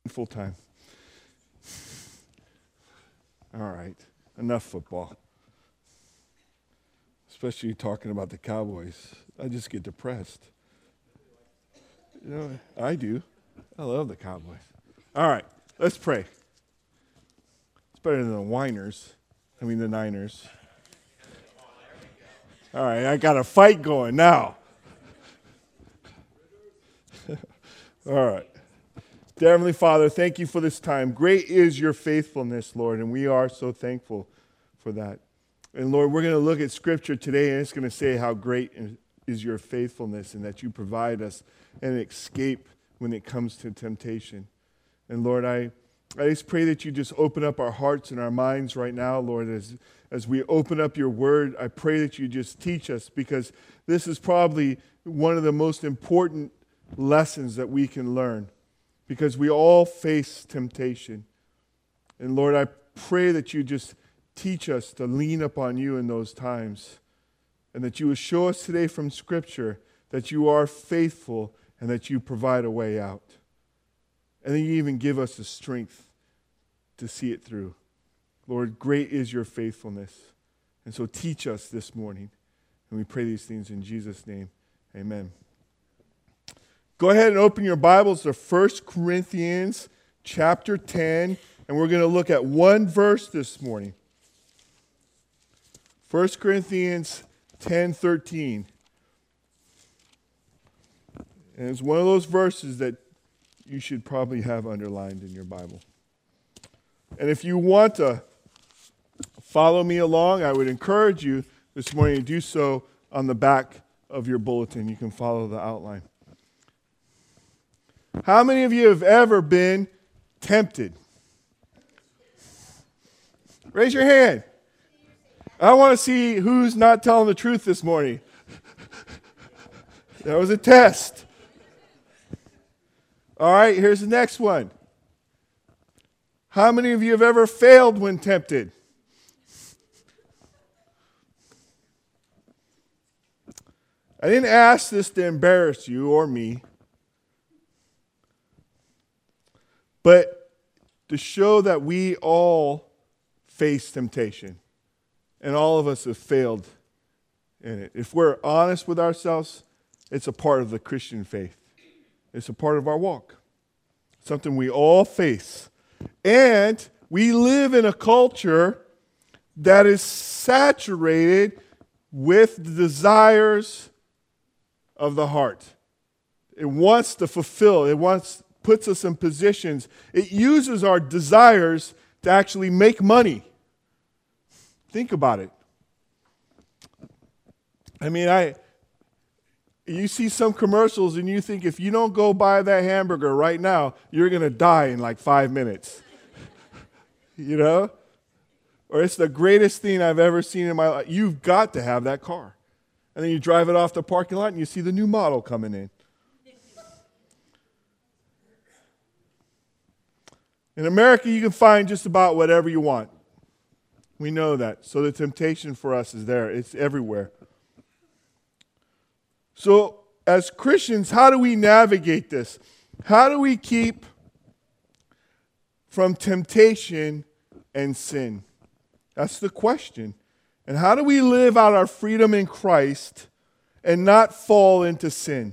full time. All right, enough football. Especially talking about the Cowboys. I just get depressed. You know, I do. I love the Cowboys. All right, let's pray. It's better than the the Niners. All right, I got a fight going now. All right. Dear Heavenly Father, thank you for this time. Great is your faithfulness, Lord, and we are so thankful for that. And Lord, we're going to look at Scripture today, and it's going to say how great is your faithfulness and that you provide us an escape when it comes to temptation. And Lord, I just pray that you just open up our hearts and our minds right now, Lord, as we open up your word. I pray that you just teach us, because this is probably one of the most important lessons that we can learn, because we all face temptation. And Lord, I pray that you just teach us to lean upon you in those times, and that you will show us today from Scripture that you are faithful and that you provide a way out. And then you even give us the strength to see it through. Lord, great is your faithfulness. And so teach us this morning. And we pray these things in Jesus' name. Amen. Go ahead and open your Bibles to 1 Corinthians chapter 10. And we're going to look at one verse this morning. 1 Corinthians 10:13. And it's one of those verses that you should probably have underlined in your Bible. And if you want to follow me along, I would encourage you this morning to do so on the back of your bulletin. You can follow the outline. How many of you have ever been tempted? Raise your hand. I want to see who's not telling the truth this morning. That was a test. All right, here's the next one. How many of you have ever failed when tempted? I didn't ask this to embarrass you or me, but to show that we all face temptation. And all of us have failed in it. If we're honest with ourselves, it's a part of the Christian faith. It's a part of our walk. Something we all face. And we live in a culture that is saturated with the desires of the heart. It wants to fulfill. Puts us in positions. It uses our desires to actually make money. Think about it. I mean, you see some commercials and you think if you don't go buy that hamburger right now, you're going to die in like 5 minutes. You know? Or it's the greatest thing I've ever seen in my life. You've got to have that car. And then you drive it off the parking lot and you see the new model coming in. In America, you can find just about whatever you want. We know that. So the temptation for us is there. It's everywhere. So as Christians, how do we navigate this? How do we keep from temptation and sin? That's the question. And how do we live out our freedom in Christ and not fall into sin?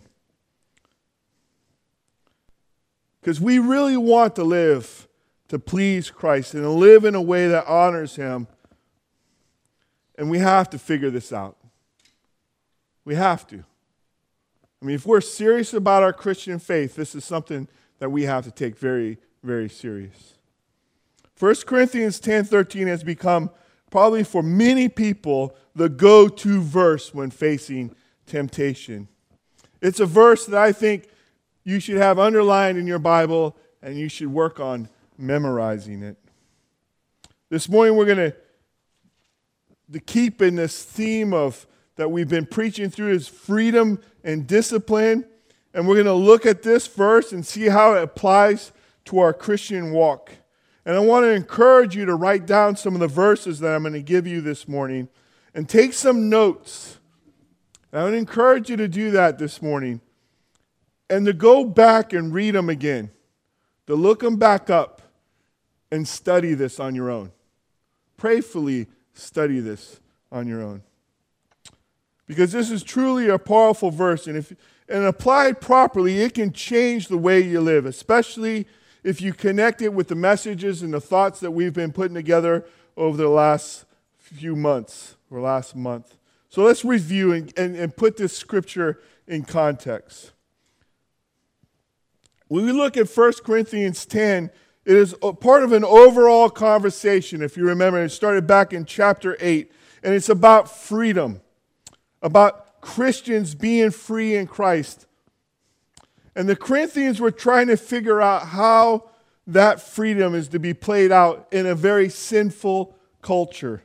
Because we really want to live to please Christ and to live in a way that honors Him. And we have to figure this out. We have to. I mean, if we're serious about our Christian faith, this is something that we have to take very, very serious. 1 Corinthians 10:13 has become, probably for many people, the go-to verse when facing temptation. It's a verse that I think you should have underlined in your Bible, and you should work on memorizing it. This morning we're going to keep in this theme of that we've been preaching through is freedom and discipline. And we're going to look at this verse and see how it applies to our Christian walk. And I want to encourage you to write down some of the verses that I'm going to give you this morning and take some notes. And I would encourage you to do that this morning and to go back and read them again. to look them back up and study this on your own. Prayerfully study this on your own. Because this is truly a powerful verse, and if applied properly, it can change the way you live, especially if you connect it with the messages and the thoughts that we've been putting together over the last few months, or last month. So let's review and put this scripture in context. When we look at 1 Corinthians 10, it is a part of an overall conversation. If you remember, it started back in chapter 8, and it's about freedom, about Christians being free in Christ. And the Corinthians were trying to figure out how that freedom is to be played out in a very sinful culture.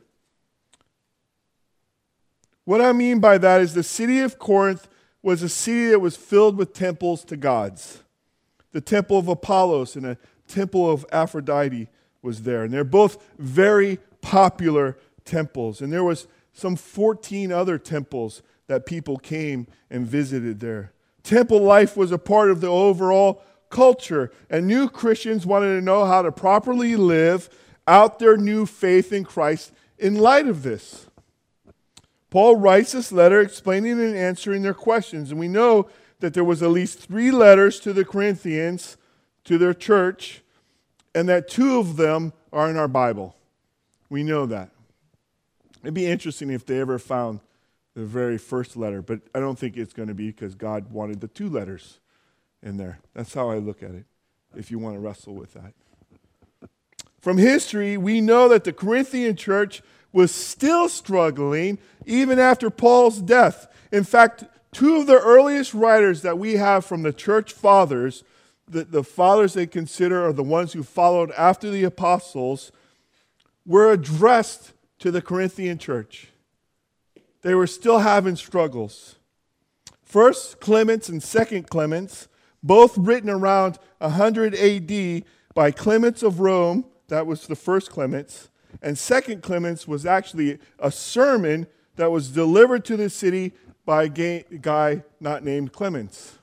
What I mean by that is the city of Corinth was a city that was filled with temples to gods. The temple of Apollos and a temple of Aphrodite was there. And they're both very popular temples. And there was some 14 other temples that people came and visited there. Temple life was a part of the overall culture. And new Christians wanted to know how to properly live out their new faith in Christ in light of this. Paul writes this letter explaining and answering their questions. And we know that there was at least 3 letters to the Corinthians, to their church, and that 2 of them are in our Bible. We know that. It'd be interesting if they ever found the very first letter, but I don't think it's going to be because God wanted the 2 letters in there. That's how I look at it, if you want to wrestle with that. From history, we know that the Corinthian church was still struggling even after Paul's death. In fact, 2 of the earliest writers that we have from the church fathers, the fathers they consider are the ones who followed after the apostles, were addressed to the Corinthian church. They were still having struggles. First Clements and Second Clements, both written around 100 AD by Clements of Rome, that was the first Clements, and Second Clements was actually a sermon that was delivered to the city by a guy not named Clements.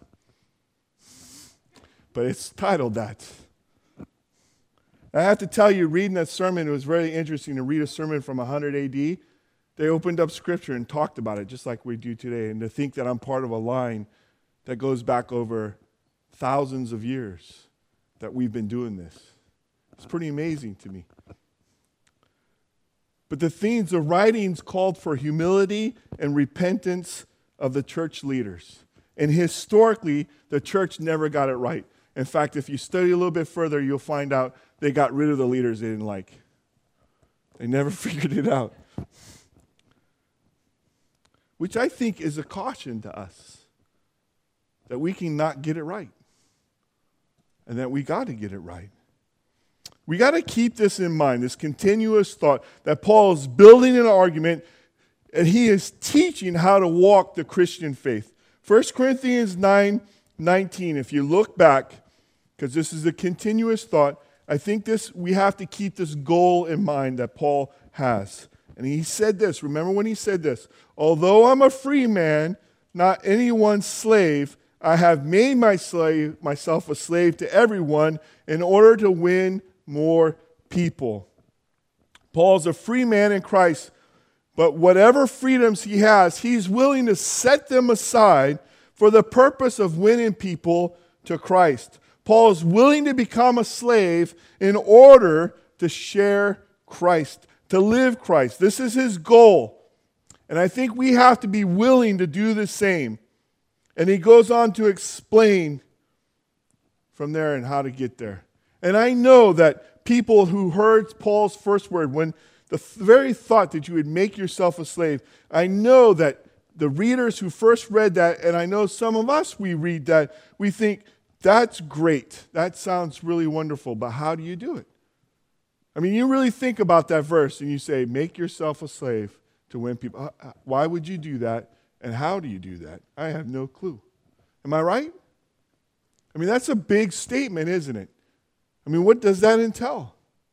But it's titled that. I have to tell you, reading that sermon, it was very interesting to read a sermon from 100 AD. They opened up Scripture and talked about it just like we do today. And to think that I'm part of a line that goes back over thousands of years that we've been doing this. It's pretty amazing to me. But the themes, the writings called for humility and repentance of the church leaders. And historically, the church never got it right. In fact, if you study a little bit further, you'll find out they got rid of the leaders they didn't like. They never figured it out. Which I think is a caution to us that we can not get it right and that we got to get it right. We got to keep this in mind, this continuous thought that Paul is building an argument and he is teaching how to walk the Christian faith. 1 Corinthians 9:19, if you look back, because this is a continuous thought, I think we have to keep this goal in mind that Paul has. And he said this, remember when he said this, although I'm a free man, not anyone's slave, I have made myself a slave to everyone in order to win more people. Paul's a free man in Christ, but whatever freedoms he has, he's willing to set them aside for the purpose of winning people to Christ. Paul is willing to become a slave in order to share Christ, to live Christ. This is his goal. And I think we have to be willing to do the same. And he goes on to explain from there and how to get there. And I know that people who heard Paul's first word, when the very thought that you would make yourself a slave, I know that the readers who first read that, and I know some of us, we read that, we think, that's great. That sounds really wonderful, but how do you do it? I mean, you really think about that verse and you say, make yourself a slave to win people. Why would you do that? And how do you do that? I have no clue. Am I right? I mean, that's a big statement, isn't it? I mean, what does that entail?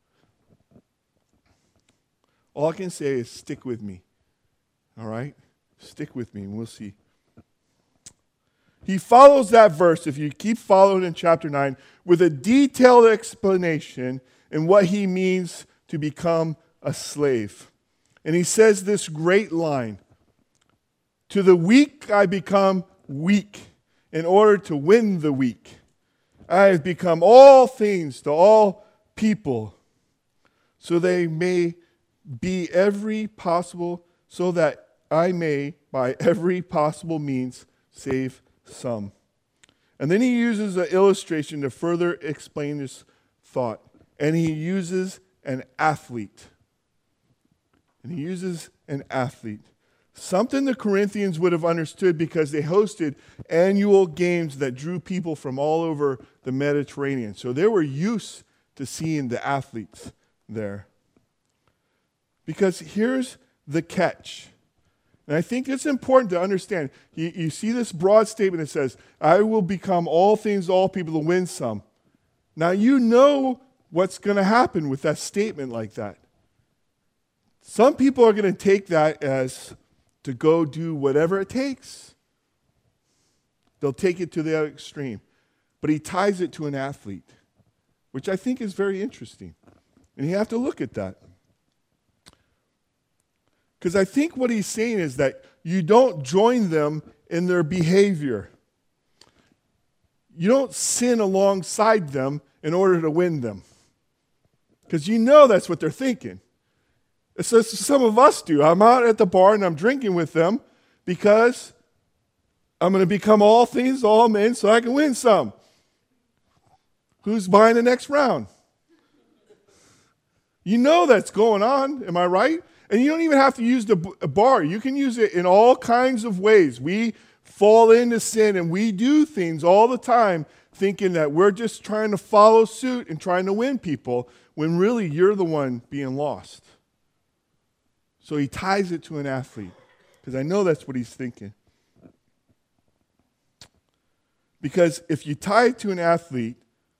All I can say is stick with me. All right? Stick with me and we'll see. he follows that verse, if you keep following in chapter 9, with a detailed explanation in what he means to become a slave. And he says this great line, "To the weak I become weak in order to win the weak. I have become all things to all people, so they may be every possible, so that I may by every possible means save some." And then he uses an illustration to further explain his thought. And he uses an athlete. Something the Corinthians would have understood because they hosted annual games that drew people from all over the Mediterranean. So they were used to seeing the athletes there. Because here's the catch. And I think it's important to understand. You see this broad statement that says, "I will become all things to all people to win some." Now you know what's going to happen with that statement like that. Some people are going to take that as to go do whatever it takes. They'll take it to the other extreme. But he ties it to an athlete, which I think is very interesting. And you have to look at that. Because I think what he's saying is that you don't join them in their behavior. You don't sin alongside them in order to win them. Because you know that's what they're thinking. It's just some of us do. I'm out at the bar and I'm drinking with them because I'm going to become all things to all men so I can win some. Who's buying the next round? You know that's going on, am I right? And you don't even have to use the bar. You can use it in all kinds of ways. We fall into sin and we do things all the time thinking that we're just trying to follow suit and trying to win people when really you're the one being lost. So he ties it to an athlete because I know that's what he's thinking. Because if you tie it to an athlete,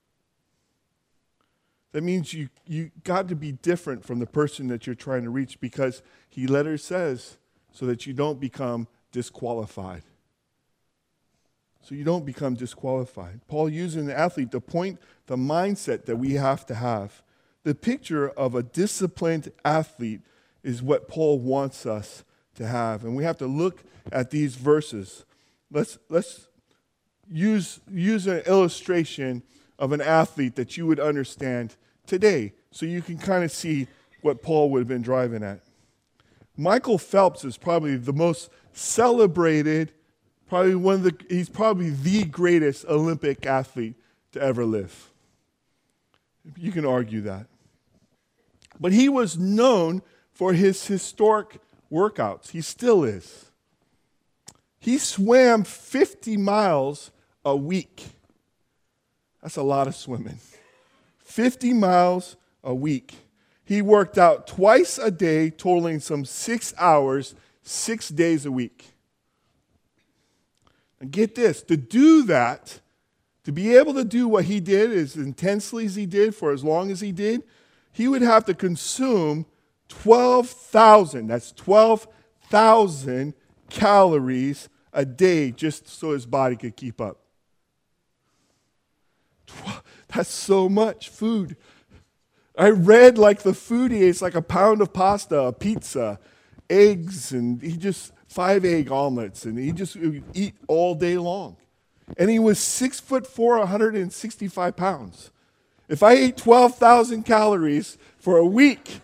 that means you got to be different from the person that you're trying to reach because he later says so that you don't become disqualified. So you don't become disqualified. Paul uses an athlete to point the mindset that we have to have. The picture of a disciplined athlete is what Paul wants us to have. And we have to look at these verses. Let's use an illustration of an athlete that you would understand today so you can kind of see what Paul would have been driving at. Michael Phelps is probably the most celebrated, he's probably the greatest Olympic athlete to ever live. You can argue that. But he was known for his historic workouts. He still is. He swam 50 miles a week. That's a lot of swimming. 50 miles a week. He worked out twice a day, totaling some 6 hours, 6 days a week. And get this, to do that, to be able to do what he did as intensely as he did for as long as he did, he would have to consume 12,000, that's 12,000 calories a day just so his body could keep up. That's so much food. I read like the food he ate, it's like a pound of pasta, a pizza, eggs, and 5 egg omelets, and he just would eat all day long. And he was 6'4", 165 pounds. If I ate 12,000 calories for a week,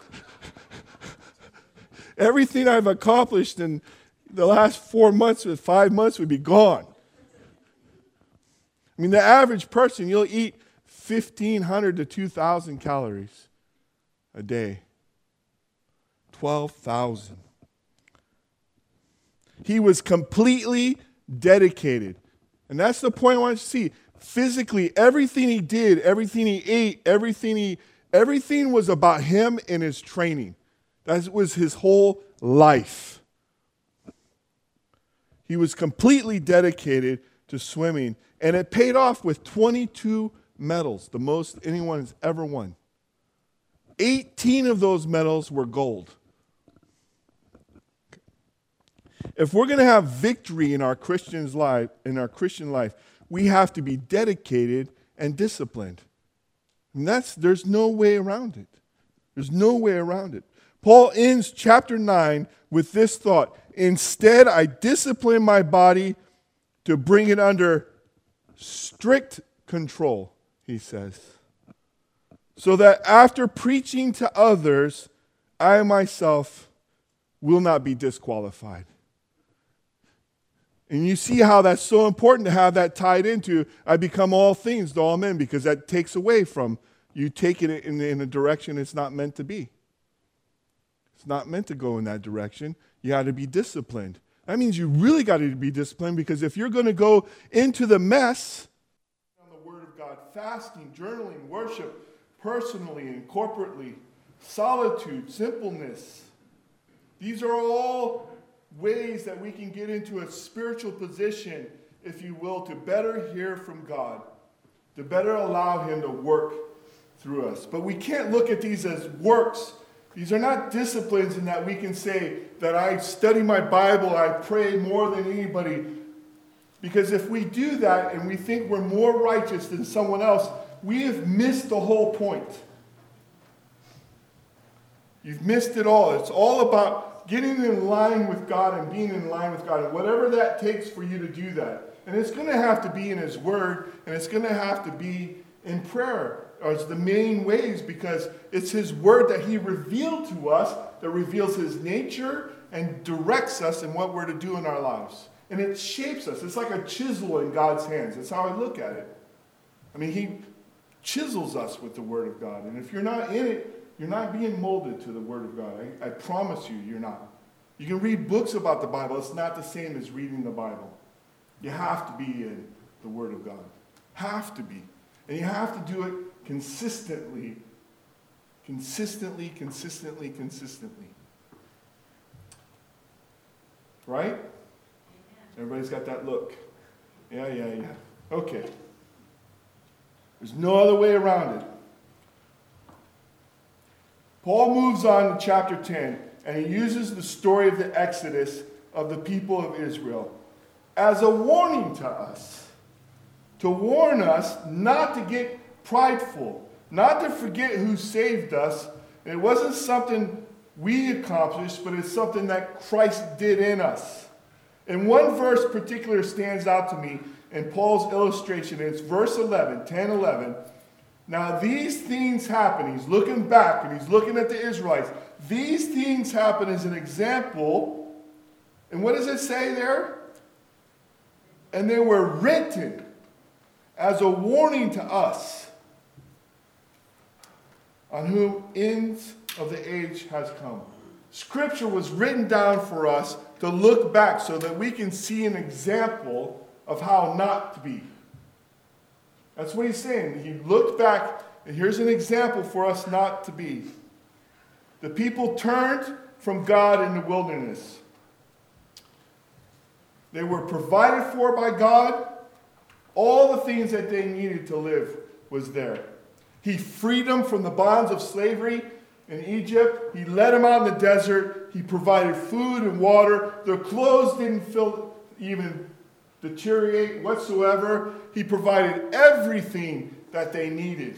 everything I've accomplished in the last 4 months or 5 months would be gone. I mean, the average person, you'll eat 1,500 to 2,000 calories a day. 12,000. He was completely dedicated. And that's the point I want you to see. Physically, everything he did, everything he ate, everything was about him and his training. That was his whole life. He was completely dedicated to swimming, and it paid off with 22 medals, the most anyone has ever won. 18 of those medals were gold. If we're going to have victory in our Christian life, we have to be dedicated and disciplined. And there's no way around it. There's no way around it. Paul ends chapter 9 with this thought: instead, I discipline my body to bring it under strict control, he says, so that after preaching to others, I myself will not be disqualified. And you see how that's so important to have that tied into, I become all things to all men, because that takes away from you taking it in a direction it's not meant to be. It's not meant to go in that direction. You got to be disciplined. That means you really got to be disciplined, because if you're going to go into the mess on the Word of God, fasting, journaling, worship, personally and corporately, solitude, simpleness, these are all ways that we can get into a spiritual position, if you will, to better hear from God, to better allow Him to work through us. But we can't look at these as works. These are not disciplines in that we can say that I study my Bible, I pray more than anybody. Because if we do that and we think we're more righteous than someone else, we have missed the whole point. You've missed it all. It's all about getting in line with God and being in line with God, and whatever that takes for you to do that. And it's going to have to be in His Word, and it's going to have to be in prayer, or it's the main ways, because it's His Word that He revealed to us, that reveals His nature and directs us in what we're to do in our lives. And it shapes us. It's like a chisel in God's hands. That's how I look at it. I mean, He chisels us with the Word of God. And if you're not in it, you're not being molded to the Word of God. I promise you, you're not. You can read books about the Bible. It's not the same as reading the Bible. You have to be in the Word of God. Have to be. And you have to do it consistently. Consistently. Right? Everybody's got that look. Yeah. Okay. There's no other way around it. Paul moves on to chapter 10, and he uses the story of the Exodus of the people of Israel as a warning to us, to warn us not to get prideful, not to forget who saved us. And it wasn't something we accomplished, but it's something that Christ did in us. And one verse particular stands out to me in Paul's illustration. It's verse 11, 10:11. Now these things happen. He's looking back and he's looking at the Israelites. These things happen as an example. And what does it say there? And they were written as a warning to us, on whom ends of the age has come. Scripture was written down for us to look back so that we can see an example of how not to be. That's what he's saying. He looked back, and here's an example for us not to be. The people turned from God in the wilderness. They were provided for by God. All the things that they needed to live was there. He freed them from the bonds of slavery in Egypt. He led them out in the desert. He provided food and water. Their clothes didn't even deteriorate whatsoever. He provided everything that they needed.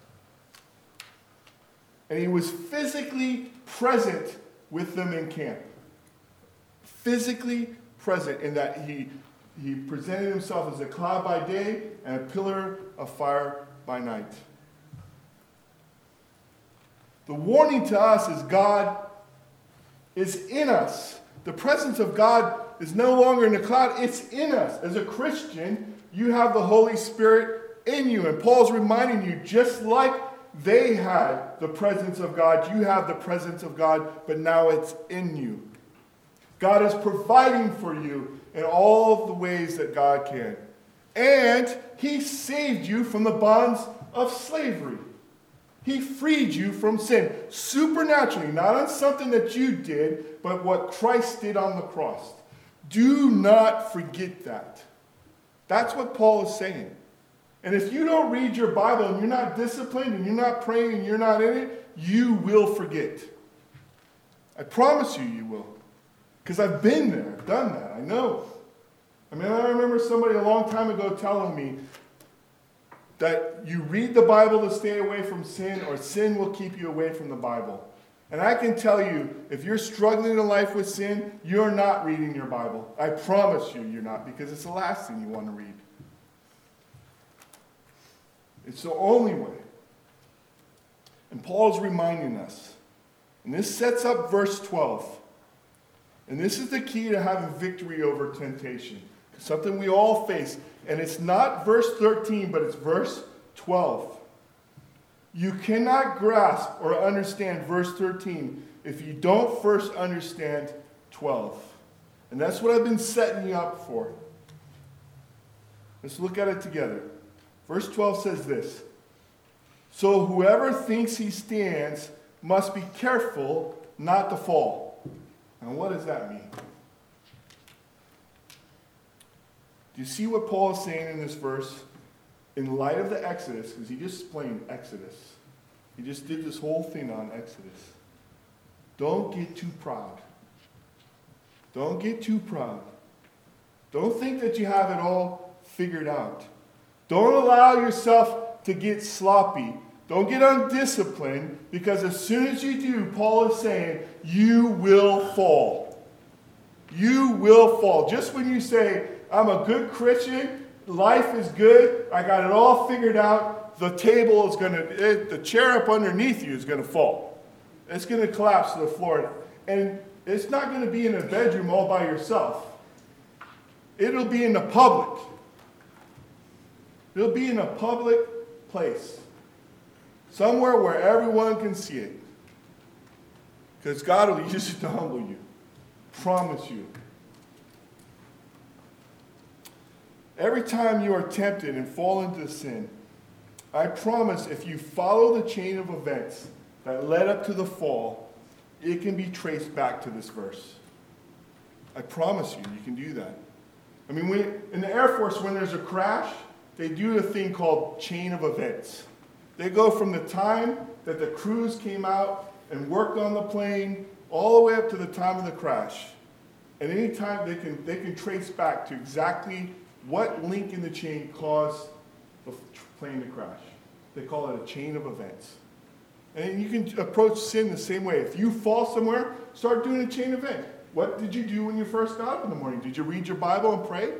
And he was physically present with them in camp. Physically present in that he presented himself as a cloud by day and a pillar of fire by night. The warning to us is God is in us. The presence of God is no longer in the cloud, it's in us. As a Christian, you have the Holy Spirit in you. And Paul's reminding you, just like they had the presence of God, you have the presence of God, but now it's in you. God is providing for you in all the ways that God can. And he saved you from the bonds of slavery. He freed you from sin, supernaturally, not on something that you did, but what Christ did on the cross. Do not forget that. That's what Paul is saying. And if you don't read your Bible and you're not disciplined and you're not praying and you're not in it, you will forget. I promise you, you will. Because I've been there, done that, I know. I mean, I remember somebody a long time ago telling me that you read the Bible to stay away from sin, or sin will keep you away from the Bible. And I can tell you, if you're struggling in life with sin, you're not reading your Bible. I promise you you're not, because it's the last thing you want to read. It's the only way. And Paul's reminding us. And this sets up verse 12. And this is the key to having victory over temptation. Something we all face. And it's not verse 13, but it's verse 12. You cannot grasp or understand verse 13 if you don't first understand 12. And that's what I've been setting you up for. Let's look at it together. Verse 12 says this. So whoever thinks he stands must be careful not to fall. Now what does that mean? Do you see what Paul is saying in this verse? In light of the Exodus, because he just explained Exodus. He just did this whole thing on Exodus. Don't get too proud. Don't get too proud. Don't think that you have it all figured out. Don't allow yourself to get sloppy. Don't get undisciplined, because as soon as you do, Paul is saying, you will fall. You will fall. Just when you say, I'm a good Christian, life is good, I got it all figured out, the table is going to, the chair up underneath you is going to fall. It's going to collapse to the floor. And it's not going to be in a bedroom all by yourself. It'll be in the public. It'll be in a public place. Somewhere where everyone can see it. Because God will use it to humble you. Promise you. Every time you are tempted and fall into sin, I promise if you follow the chain of events that led up to the fall, it can be traced back to this verse. I promise you, you can do that. I mean, in the Air Force, when there's a crash, they do a thing called chain of events. They go from the time that the crews came out and worked on the plane all the way up to the time of the crash. And any time they can trace back to exactly what link in the chain caused the plane to crash. They call it a chain of events. And you can approach sin the same way. If you fall somewhere, start doing a chain event. What did you do when you first got up in the morning? Did you read your Bible and pray?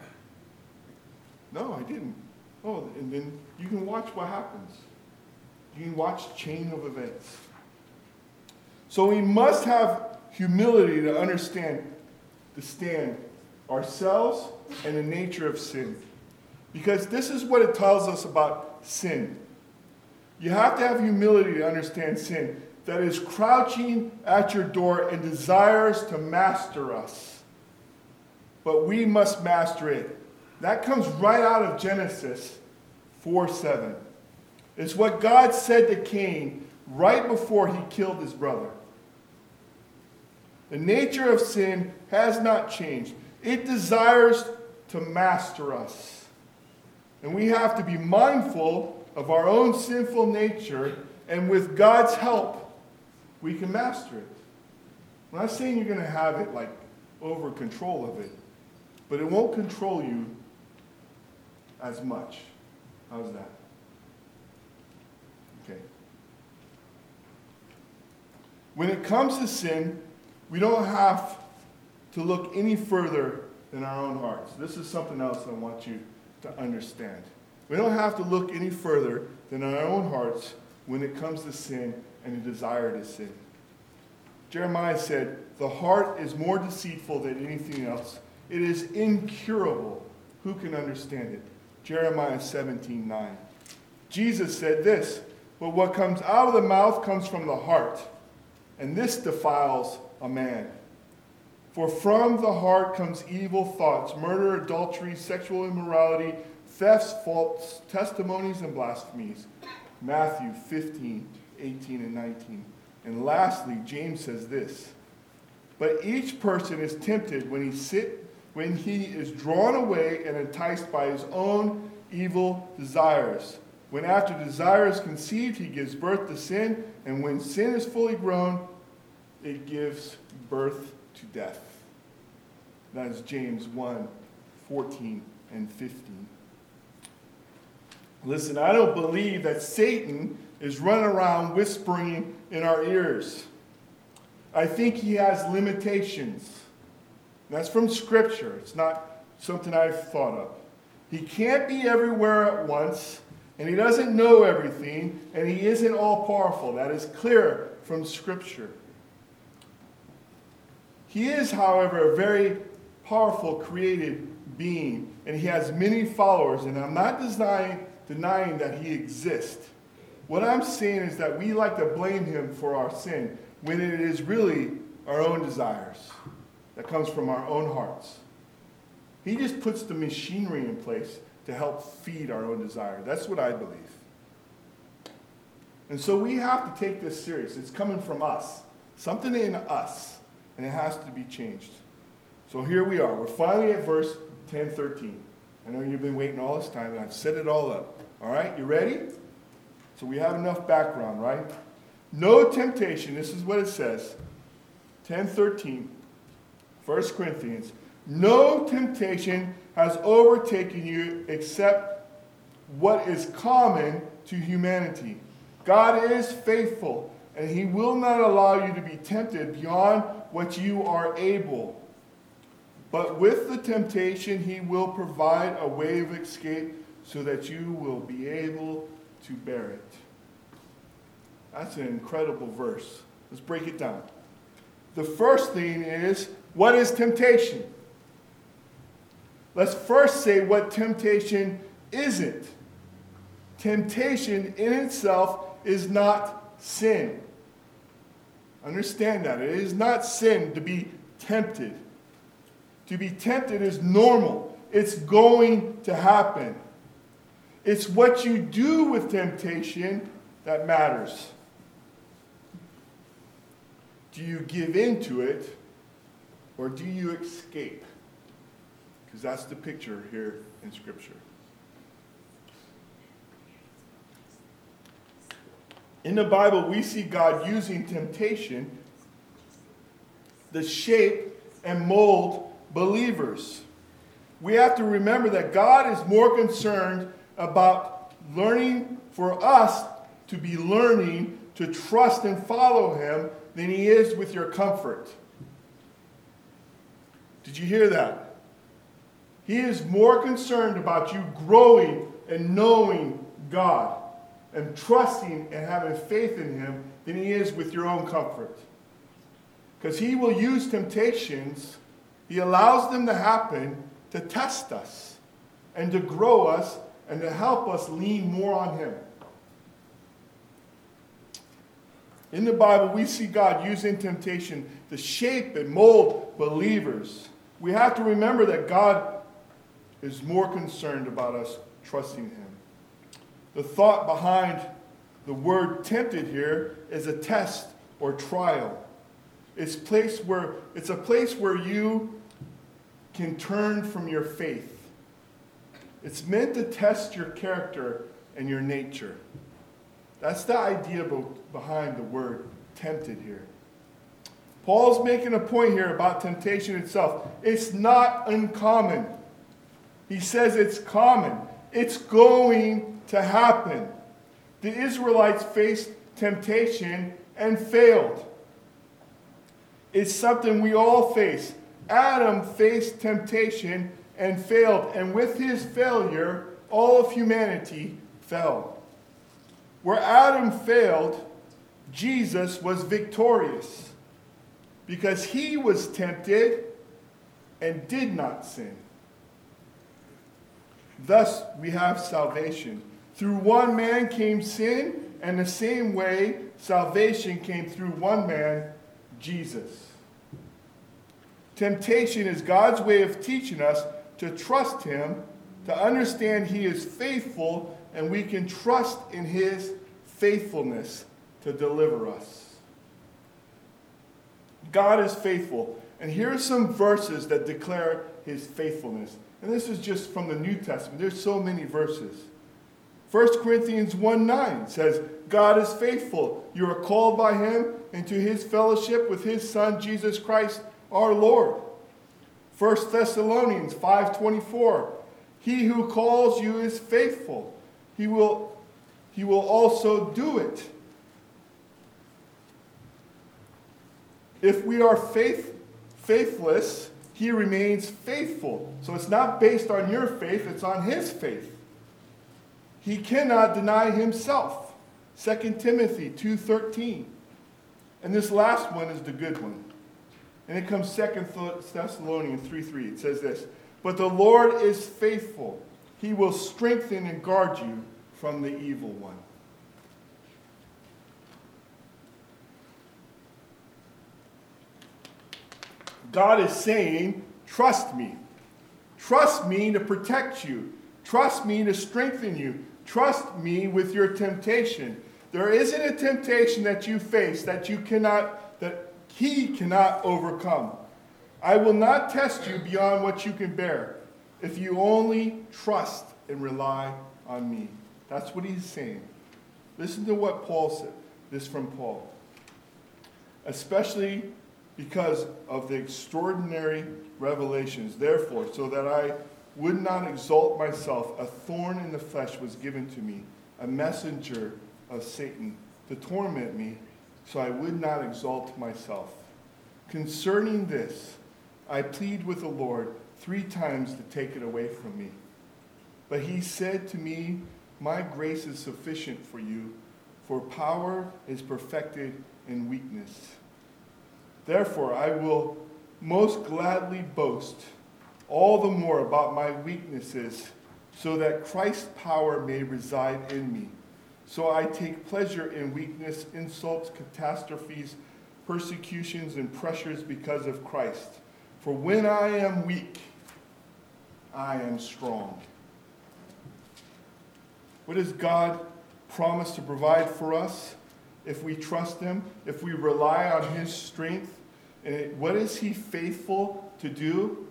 No, I didn't. Oh, and then you can watch what happens. You can watch chain of events. So we must have humility to understand ourselves and the nature of sin. Because this is what it tells us about sin. You have to have humility to understand sin that is crouching at your door and desires to master us. But we must master it. That comes right out of Genesis 4:7. It's what God said to Cain right before he killed his brother. The nature of sin has not changed. It desires to master us. And we have to be mindful of our own sinful nature, and with God's help, we can master it. I'm not saying you're going to have it like over control of it, but it won't control you as much. How's that? Okay. When it comes to sin, we don't have to look any further than our own hearts. This is something else I want you to understand. We don't have to look any further than our own hearts when it comes to sin and the desire to sin. Jeremiah said, the heart is more deceitful than anything else. It is incurable. Who can understand it? Jeremiah 17:9. Jesus said this, but what comes out of the mouth comes from the heart, and this defiles a man. For from the heart comes evil thoughts, murder, adultery, sexual immorality, thefts, false testimonies, and blasphemies. Matthew 15:18 and 19. And lastly, James says this, but each person is tempted when he is drawn away and enticed by his own evil desires. When after desire is conceived, he gives birth to sin, and when sin is fully grown, it gives birth to death. That is James 1, 14 and 15. Listen, I don't believe that Satan is running around whispering in our ears. I think he has limitations. That's from Scripture. It's not something I've thought of. He can't be everywhere at once, and he doesn't know everything, and he isn't all-powerful. That is clear from Scripture. He is, however, a very powerful created being, and he has many followers, and I'm not denying that he exists. What I'm saying is that we like to blame him for our sin when it is really our own desires that comes from our own hearts. He just puts the machinery in place to help feed our own desire. That's what I believe. And so we have to take this serious. It's coming from us, something in us, and it has to be changed. So here we are. We're finally at verse 10:13. I know you've been waiting all this time, and I've set it all up. All right, you ready? So we have enough background, right? No temptation, this is what it says. 10:13, 1 Corinthians. No temptation has overtaken you except what is common to humanity. God is faithful, and he will not allow you to be tempted beyond what you are able. But with the temptation, he will provide a way of escape so that you will be able to bear it. That's an incredible verse. Let's break it down. The first thing is, what is temptation? Let's first say what temptation isn't. Temptation in itself is not sin. Understand that. It is not sin to be tempted. To be tempted is normal. It's going to happen. It's what you do with temptation that matters. Do you give in to it, or do you escape? Because that's the picture here in Scripture. In the Bible, we see God using temptation to shape and mold believers. We have to remember that God is more concerned about learning for us to be learning to trust and follow him than he is with your comfort. Did you hear that? He is more concerned about you growing and knowing God and trusting and having faith in him than he is with your own comfort. Because he will use temptations, he allows them to happen to test us and to grow us and to help us lean more on him. In the Bible, we see God using temptation to shape and mold believers. We have to remember that God is more concerned about us trusting him. The thought behind the word tempted here is a test or trial. It's a place where you can turn from your faith. It's meant to test your character and your nature. That's the idea behind the word tempted here. Paul's making a point here about temptation itself. It's not uncommon. He says it's common. It's going to happen. The Israelites faced temptation and failed. It's something we all face. Adam faced temptation and failed, and with his failure, all of humanity fell. Where Adam failed, Jesus was victorious because he was tempted and did not sin. Thus, we have salvation. Through one man came sin, and the same way salvation came through one man, Jesus. Temptation is God's way of teaching us to trust him, to understand he is faithful, and we can trust in his faithfulness to deliver us. God is faithful. And here are some verses that declare his faithfulness. And this is just from the New Testament. There's so many verses. 1 Corinthians 1:9 says, God is faithful. You are called by him into his fellowship with his Son, Jesus Christ, our Lord. 1 Thessalonians 5:24. He who calls you is faithful. He will also do it. If we are faithless, he remains faithful. So it's not based on your faith, it's on his faith. He cannot deny himself. 2 Timothy 2:13. And this last one is the good one. And it comes 2 Thessalonians 3:3. It says this, but the Lord is faithful. He will strengthen and guard you from the evil one. God is saying, trust me. Trust me to protect you. Trust me to strengthen you. Trust me with your temptation. There isn't a temptation that you face that he cannot overcome. I will not test you beyond what you can bear if you only trust and rely on me. That's what he's saying. Listen to what Paul said. This from Paul. Especially because of the extraordinary revelations. Therefore, so that I would not exalt myself, a thorn in the flesh was given to me, a messenger of Satan to torment me, so I would not exalt myself. Concerning this, I plead with the Lord 3 times to take it away from me. But he said to me, my grace is sufficient for you, for power is perfected in weakness. Therefore, I will most gladly boast all the more about my weaknesses, so that Christ's power may reside in me. So I take pleasure in weakness, insults, catastrophes, persecutions, and pressures because of Christ. For when I am weak, I am strong. What does God promise to provide for us if we trust him, if we rely on his strength? And what is he faithful to do?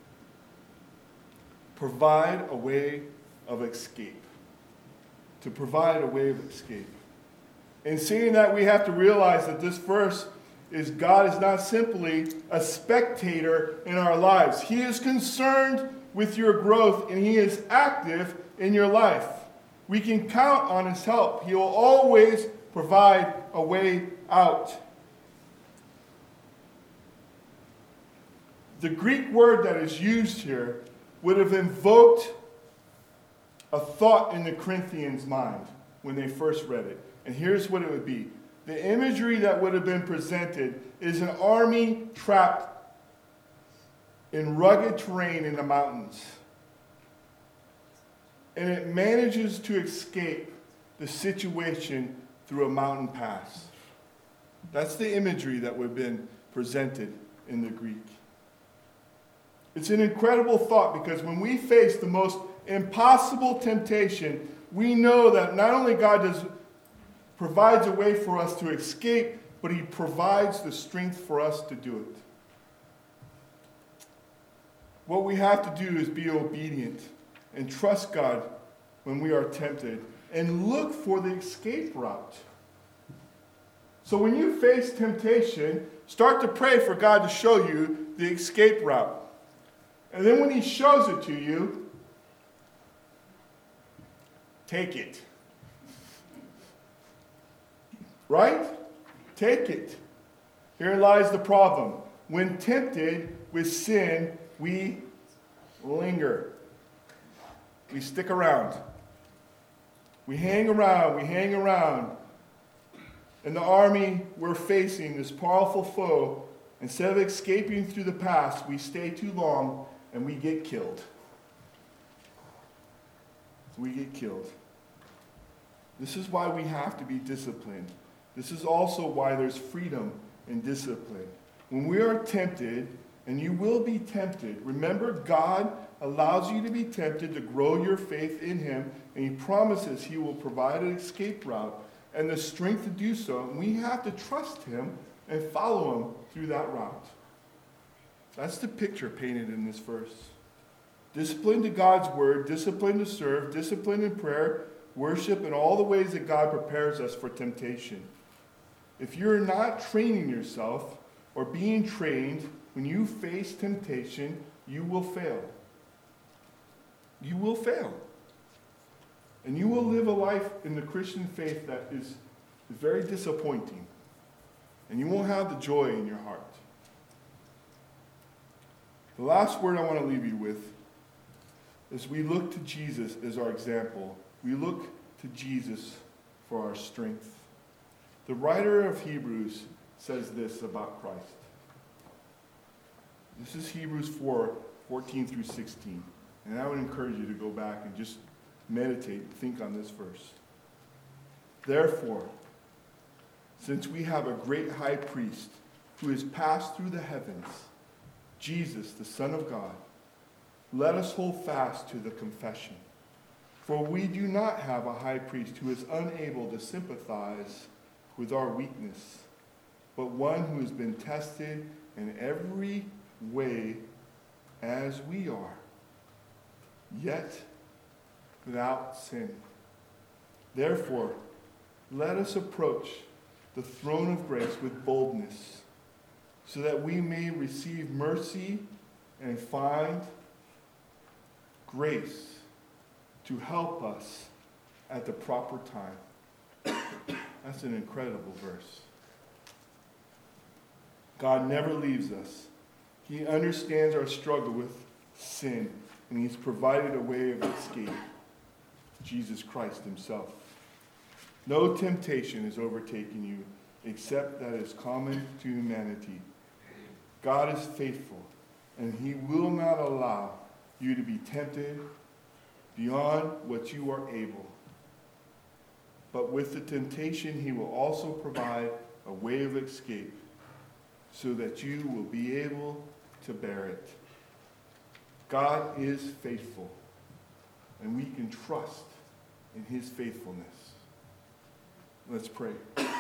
Provide a way of escape. To provide a way of escape. In seeing that, we have to realize that this verse is God is not simply a spectator in our lives. He is concerned with your growth, and he is active in your life. We can count on his help. He will always provide a way out. The Greek word that is used here would have invoked a thought in the Corinthians' mind when they first read it. And here's what it would be. The imagery that would have been presented is an army trapped in rugged terrain in the mountains. And it manages to escape the situation through a mountain pass. That's the imagery that would have been presented in the Greek. It's an incredible thought, because when we face the most impossible temptation, we know that not only God provides a way for us to escape, but he provides the strength for us to do it. What we have to do is be obedient and trust God when we are tempted, and look for the escape route. So when you face temptation, start to pray for God to show you the escape route. And then when he shows it to you, take it. Right? Take it. Here lies the problem. When tempted with sin, we linger. We stick around. We hang around. In the army, we're facing this powerful foe. Instead of escaping through the past, we stay too long and we get killed. We get killed. This is why we have to be disciplined. This is also why there's freedom in discipline. When we are tempted, and you will be tempted, remember God allows you to be tempted to grow your faith in him, and he promises he will provide an escape route and the strength to do so. And we have to trust him and follow him through that route. That's the picture painted in this verse. Discipline to God's word, discipline to serve, discipline in prayer, worship, and all the ways that God prepares us for temptation. If you're not training yourself or being trained when you face temptation, you will fail. You will fail. And you will live a life in the Christian faith that is very disappointing. And you won't have the joy in your heart. The last word I want to leave you with is we look to Jesus as our example. We look to Jesus for our strength. The writer of Hebrews says this about Christ. This is Hebrews 4:14 through 16. And I would encourage you to go back and just meditate and think on this verse. Therefore, since we have a great high priest who has passed through the heavens, Jesus, the Son of God, let us hold fast to the confession. For we do not have a high priest who is unable to sympathize with our weakness, but one who has been tested in every way as we are, yet without sin. Therefore, let us approach the throne of grace with boldness, so that we may receive mercy and find grace to help us at the proper time. That's an incredible verse. God never leaves us. He understands our struggle with sin, and he's provided a way of escape. Jesus Christ himself. No temptation has overtaken you except that is common to humanity. God is faithful, and he will not allow you to be tempted beyond what you are able. But with the temptation, he will also provide a way of escape so that you will be able to bear it. God is faithful, and we can trust in his faithfulness. Let's pray.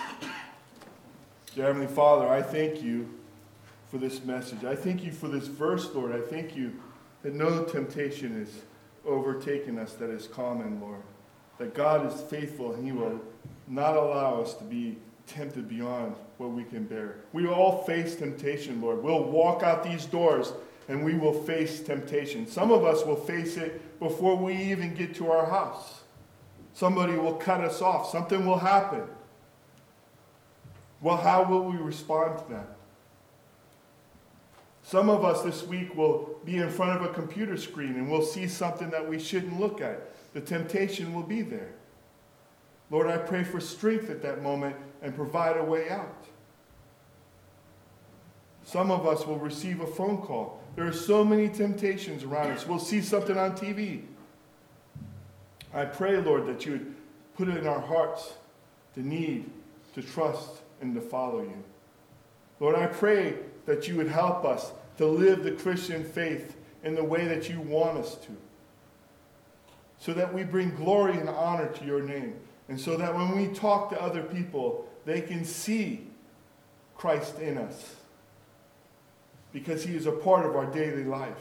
Dear Heavenly Father, I thank you for this message. I thank you for this verse, Lord. I thank you that no temptation has overtaken us that is common, Lord. That God is faithful and he will not allow us to be tempted beyond what we can bear. We all face temptation, Lord. We'll walk out these doors and we will face temptation. Some of us will face it before we even get to our house. Somebody will cut us off. Something will happen. Well, how will we respond to that? Some of us this week will be in front of a computer screen and we'll see something that we shouldn't look at. The temptation will be there. Lord, I pray for strength at that moment and provide a way out. Some of us will receive a phone call. There are so many temptations around us. We'll see something on TV. I pray, Lord, that you would put it in our hearts the need to trust and to follow you. Lord, I pray that you would help us to live the Christian faith in the way that you want us to, so that we bring glory and honor to your name, and so that when we talk to other people, they can see Christ in us, because he is a part of our daily life.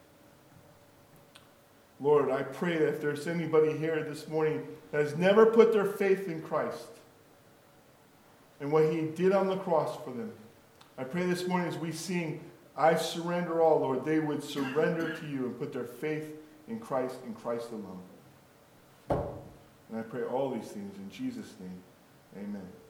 Lord, I pray that if there's anybody here this morning that has never put their faith in Christ and what he did on the cross for them, I pray this morning as we sing, I surrender all, Lord, they would surrender to you and put their faith in Christ alone. And I pray all these things in Jesus' name. Amen.